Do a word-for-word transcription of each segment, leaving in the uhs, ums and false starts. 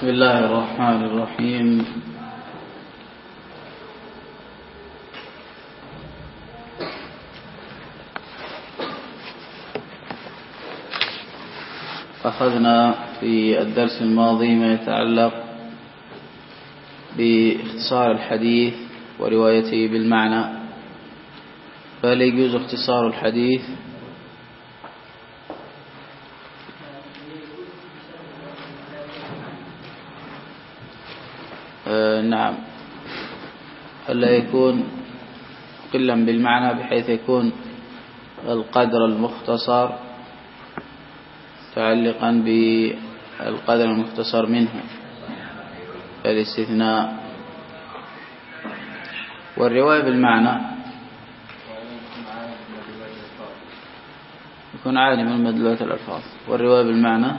بسم الله الرحمن الرحيم. أخذنا في الدرس الماضي ما يتعلق باختصار الحديث وروايته بالمعنى، فهل يجوز اختصار الحديث؟ آه نعم، ألا يكون قلا بالمعنى بحيث يكون القدر المختصر متعلقا بالقدر المختصر منه فالاستثناء. والرواية بالمعنى يكون عالم من مدلولات الألفاظ، والرواية بالمعنى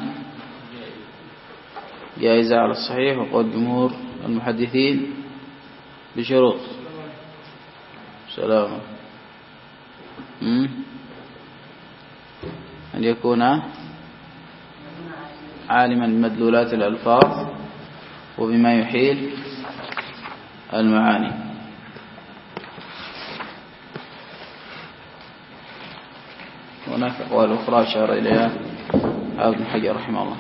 جائزة على الصحيح وقول جمهور المحدثين بشروط سلام أن يكون عالما بمدلولات الألفاظ وبما يحيل المعاني. هناك أقوال أخرى أشار إليها حافظ بن حجر رحمه الله.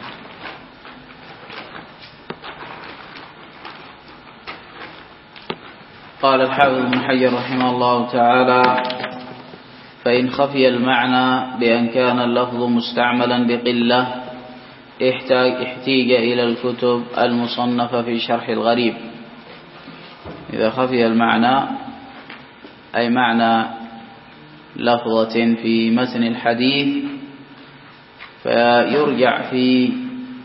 قال الحافظ بن حجر رحمه الله تعالى: فإن خفي المعنى بأن كان اللفظ مستعملا بقلة احتيج إلى الكتب المصنفة في شرح الغريب. إذا خفي المعنى أي معنى لفظة في متن الحديث فيرجع في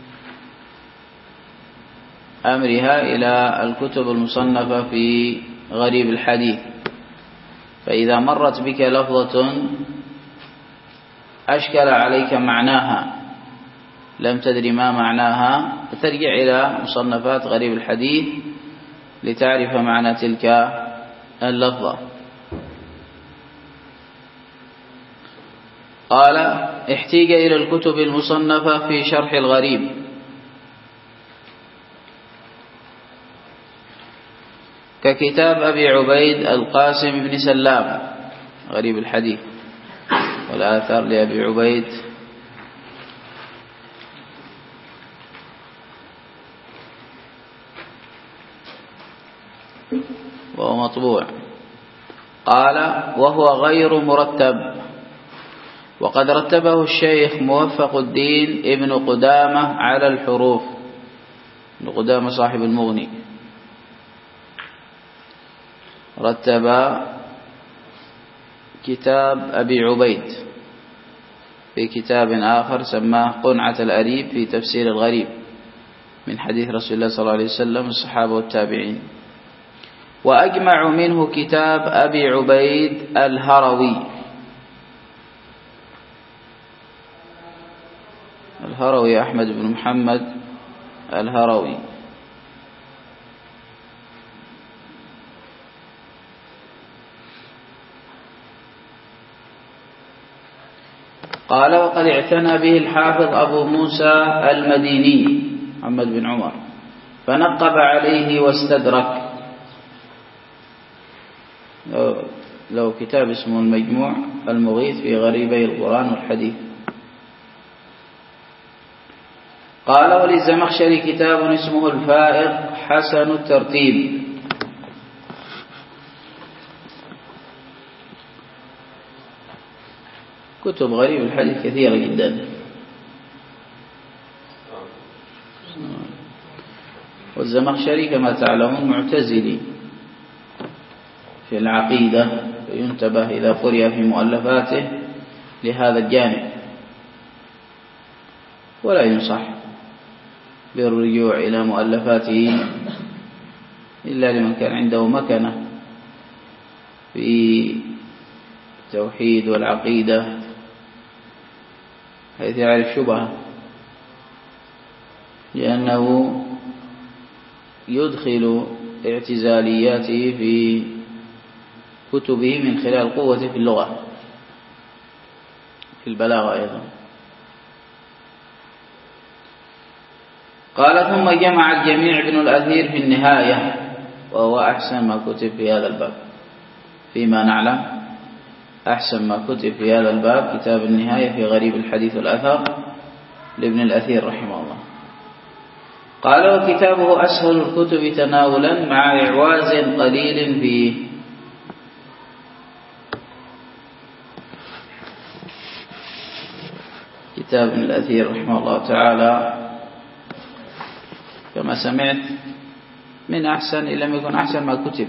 أمرها إلى الكتب المصنفة في غريب الحديث. فإذا مرت بك لفظة أشكل عليك معناها لم تدري ما معناها فترجع إلى مصنفات غريب الحديث لتعرف معنى تلك اللفظة. قال: احتيج إلى الكتب المصنفة في شرح الغريب، ككتاب أبي عبيد القاسم بن سلام غريب الحديث، والآثار لأبي عبيد وهو مطبوع. قال: وهو غير مرتب، وقد رتبه الشيخ موفق الدين ابن قدامة على الحروف. ابن قدامة صاحب المغني رتب كتاب أبي عبيد في كتاب آخر سماه قنعة الأريب في تفسير الغريب من حديث رسول الله صلى الله عليه وسلم الصحابة والتابعين. وأجمع منه كتاب أبي عبيد الهروي. الهروي أحمد بن محمد الهروي. قال: وقد اعتنى به الحافظ أبو موسى المديني محمد بن عمر فنقب عليه واستدرك. له كتاب اسمه المجموع المغيث في غريبي القرآن والحديث. قال: وللزمخشري كتاب اسمه الفائق حسن الترتيب. كتب غريب الحديث كثيرة جدا. والزمخشري كما تعلمون معتزلي في العقيدة، فينتبه إذا قرئ في مؤلفاته لهذا الجانب، ولا ينصح بالرجوع إلى مؤلفاته إلا لمن كان عنده مكنة في التوحيد والعقيدة حيث يعرف شبهة، لأنه يدخل اعتزالياته في كتبه من خلال قوته في اللغة في البلاغة أيضا. قال ثم جمع الجميع ابن الأثير في النهاية، وهو أحسن ما كتب في هذا الباب فيما نعلم، أحسن ما كتب في هذا الباب كتاب النهاية في غريب الحديث والأثر لابن الأثير رحمه الله. قال وكتابه أسهل الكتب تناولا مع إعواز قليل فيه. كتاب ابن الأثير رحمه الله تعالى كما سمعت من أحسن إن لم يكن أحسن ما كتب،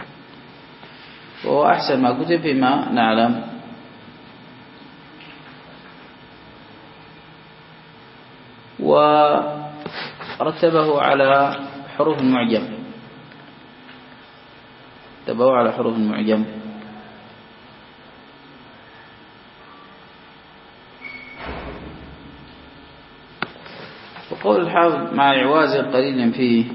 وهو أحسن ما كتب فيما نعلم. ورتبه على حروف المعجم، رتبه على حروف المعجم. وقول الحافظ مع إعواز قليل فيه،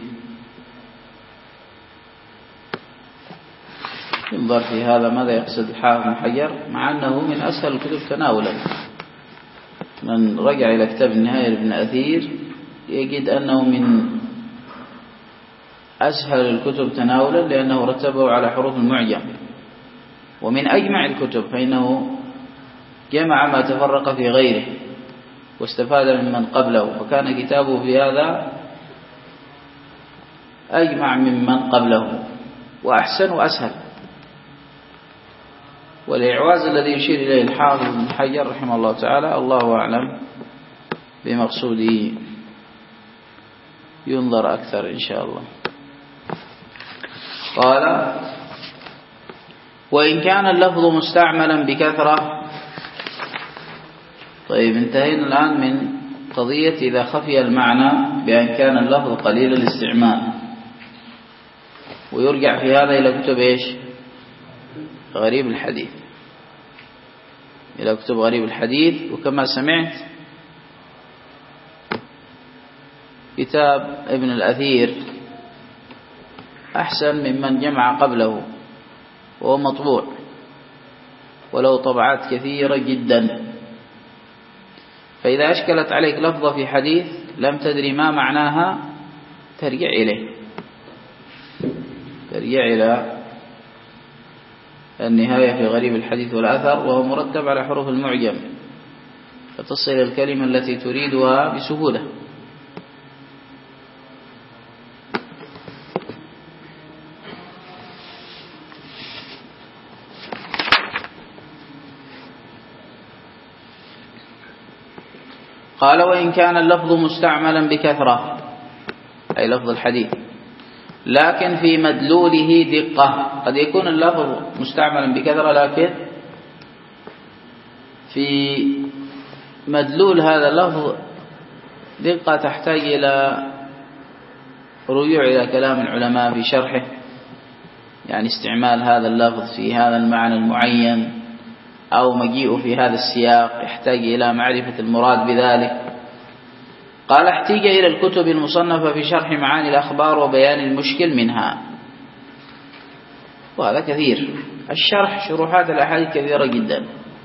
ينظر في هذا ماذا يقصد الحافظ بن حجر، مع أنه من أسهل الكتب تناولا. من رجع إلى كتاب النهاية لابن أثير يجد أنه من أسهل الكتب تناولا، لأنه رتبه على حروف المعجم، ومن أجمع الكتب، فإنه جمع ما تفرق في غيره واستفاد ممن قبله، وكان كتابه في هذا أجمع ممن قبله وأحسن وأسهل. والإعواز الذي يشير إليه الحافظ بن حجر رحمه الله تعالى الله أعلم بمقصوده، ينظر أكثر إن شاء الله. قال وإن كان اللفظ مستعملا بكثرة. طيب انتهينا الآن من قضية إذا خفي المعنى بأن كان اللفظ قليل الاستعمال، ويرجع في هذا إلى كتب إيش؟ غريب الحديث، إلى كتب غريب الحديث. وكما سمعت كتاب ابن الأثير أحسن ممن جمع قبله، وهو مطبوع وله طبعات كثيرة جدا. فإذا أشكلت عليك لفظة في حديث لم تدري ما معناها ترجع إليه، ترجع إلى النهاية في غريب الحديث والأثر، وهو مرتب على حروف المعجم، فتصل الكلمة التي تريدها بسهولة. قال وإن كان اللفظ مستعملا بكثرة، أي لفظ الحديث، لكن في مدلوله دقة. قد يكون اللفظ مستعملا بكثرة، لكن في مدلول هذا اللفظ دقة تحتاج إلى رجوع إلى كلام العلماء في شرحه، يعني استعمال هذا اللفظ في هذا المعنى المعين، أو مجيء في هذا السياق يحتاج إلى معرفة المراد بذلك. قال احتاج إلى الكتب المصنفة في شرح معاني الأخبار وبيان المشكل منها، وهذا كثير. الشرح شروحات الأحاديث كثيرة جدا،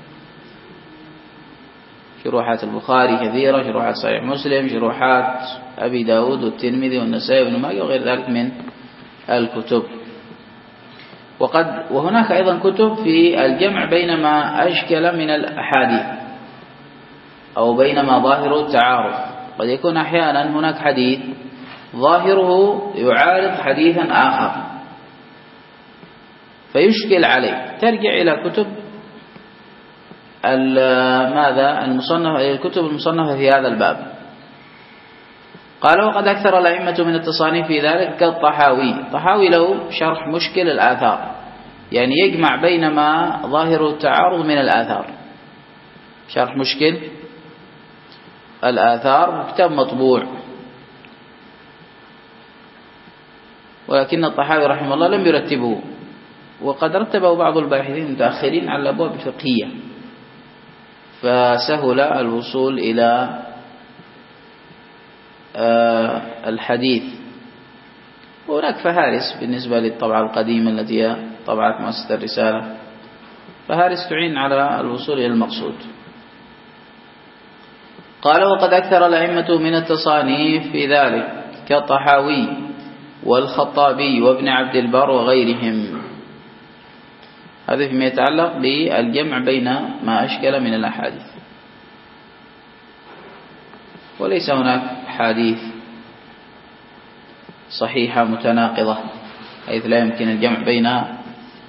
شروحات البخاري كثيرة، شروحات صحيح مسلم، شروحات أبي داود والترمذي والنسائي وابن ماجه وغير ذلك من الكتب. وقد وهناك أيضا كتب في الجمع بين ما أشكل من الأحاديث أو بين ما ظاهره التعارض. قد يكون أحيانا هناك حديث ظاهره يعارض حديثا آخر فيشكل عليه، ترجع إلى كتب ماذا المصنفة، الكتب المصنفة في هذا الباب. قال وقد أكثر الأئمة من التصانيف في ذلك كالطحاوي. الطحاوي له شرح مشكل الآثار، يعني يجمع بين ما ظاهره التعارض من الآثار، شرح مشكل الآثار، كتاب مطبوع. ولكن الطحاوي رحمه الله لم يرتبه، وقد رتبه بعض الباحثين المتأخرين على الأبواب الفقهية، فسهل الوصول إلى الحديث. وهناك فهارس بالنسبة للطبعة القديمة التي هي طبعة مؤسسة الرسالة، فهارس تعين على الوصول إلى المقصود. قال وقد أكثر الأئمة من التصانيف في ذلك كالطحاوي والخطابي وابن عبد البر وغيرهم. هذا فيما يتعلق بالجمع بين ما أشكل من الأحاديث. وليس هناك حديث صحيحة متناقضة حيث لا يمكن الجمع بينها.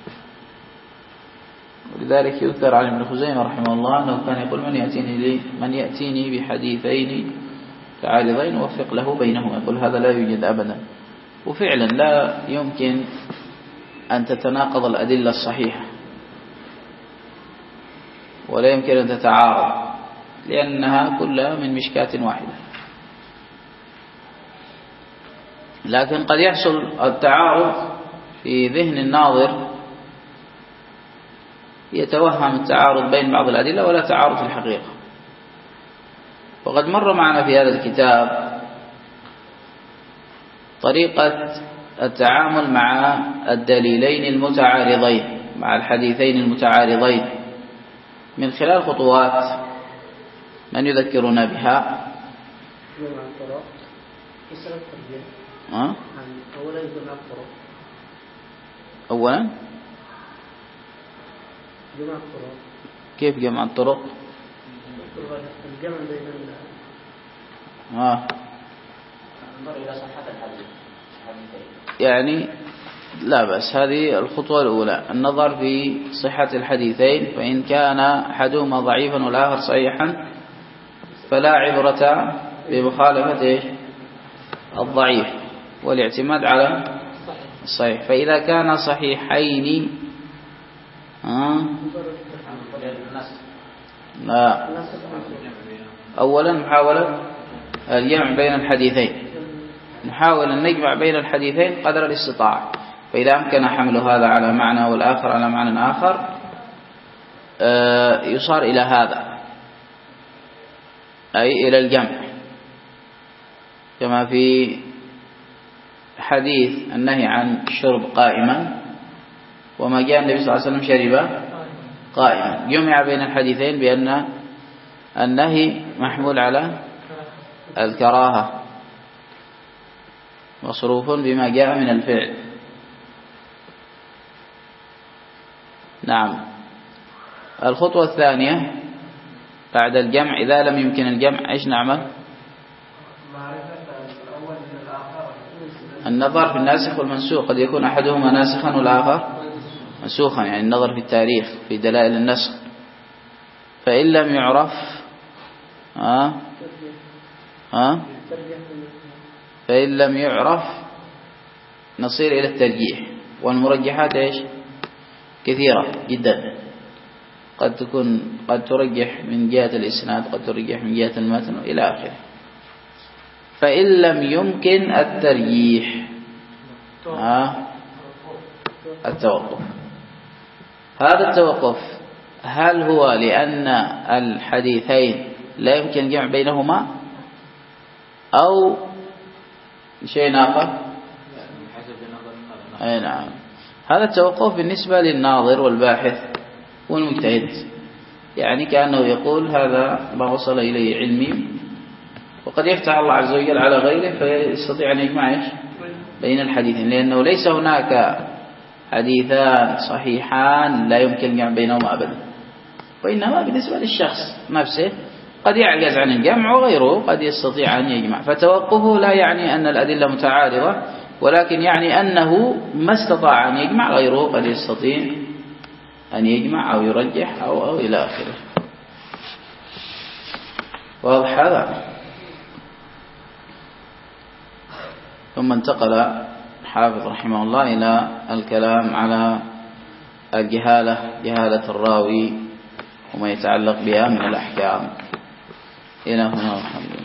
ولذلك يذكر عن ابن خزيمة رحمه الله أنه كان يقول من يأتيني, لي من يأتيني بحديثين متعارضين وفق له بينهما، يقول هذا لا يوجد أبدا. وفعلا لا يمكن أن تتناقض الأدلة الصحيحة ولا يمكن أن تتعارض لأنها كلها من مشكاة واحدة. لكن قد يحصل التعارض في ذهن الناظر، يتوهم التعارض بين بعض الأدلة ولا تعارض في الحقيقة. وقد مر معنا في هذا الكتاب طريقة التعامل مع الدليلين المتعارضين، مع الحديثين المتعارضين، من خلال خطوات من يذكرنا بها. أه؟ أولا كيف جمع الطرق؟ الجمع بين اه يعني لا بأس. هذه الخطوة الأولى، النظر في صحة الحديثين، فإن كان أحدهما ضعيفا والآخر صحيحا فلا عبرة بمخالفة الضعيف والاعتماد على الصحيح. فإذا كان صحيحين آه لا، أولا محاولة الجمع بين الحديثين، نحاول أن نجمع بين الحديثين قدر الاستطاعة. فإذا أمكن حمل هذا على معنى والآخر على معنى آخر يصار إلى هذا، أي إلى الجمع، كما في حديث النهي عن الشرب قائما، وما جاء النبي صلى الله عليه وسلم شرب قائما، جمع بين الحديثين بأن النهي محمول على الكراهة مصروف بما جاء من الفعل. نعم. الخطوة الثانية بعد الجمع، إذا لم يمكن الجمع إيش نعمل؟ النظر في الناسخ والمنسوخ، قد يكون أحدهما ناسخا والآخر منسوخا، يعني النظر في التاريخ في دلائل النسخ. فإن لم يعرف ها ها فإن لم يعرف نصير إلى الترجيح، والمرجحات إيش كثيرة جدا، قد تكون قد ترجح من جهة الإسناد، قد ترجح من جهة المتن إلى آخره. فإن لم يمكن الترجيح ها التوقف. هذا التوقف هل هو لأن الحديثين لا يمكن الجمع بينهما أو شيء آخر؟ أي نعم. هذا التوقف بالنسبة للناظر والباحث والمجتهد، يعني كأنه يقول هذا ما وصل إليه علمي، وقد يفتح الله عز وجل على غيره فيستطيع أن يجمع بين الحديثين، لأنه ليس هناك حديثان صحيحان لا يمكن الجمع بينهما أبدا، وإنما بالنسبة للشخص نفسه قد يعجز عن الجمع وغيره قد يستطيع أن يجمع. فتوقفه لا يعني أن الأدلة متعارضة، ولكن يعني أنه ما استطاع أن يجمع غيره قد يستطيع أن يجمع أو يرجح أو, أو إلى آخره. واضح هذا؟ ثم انتقل حافظ رحمه الله إلى الكلام على الجهالة، جهالة الراوي وما يتعلق بها من الأحكام. إلى هنا الحمد لله.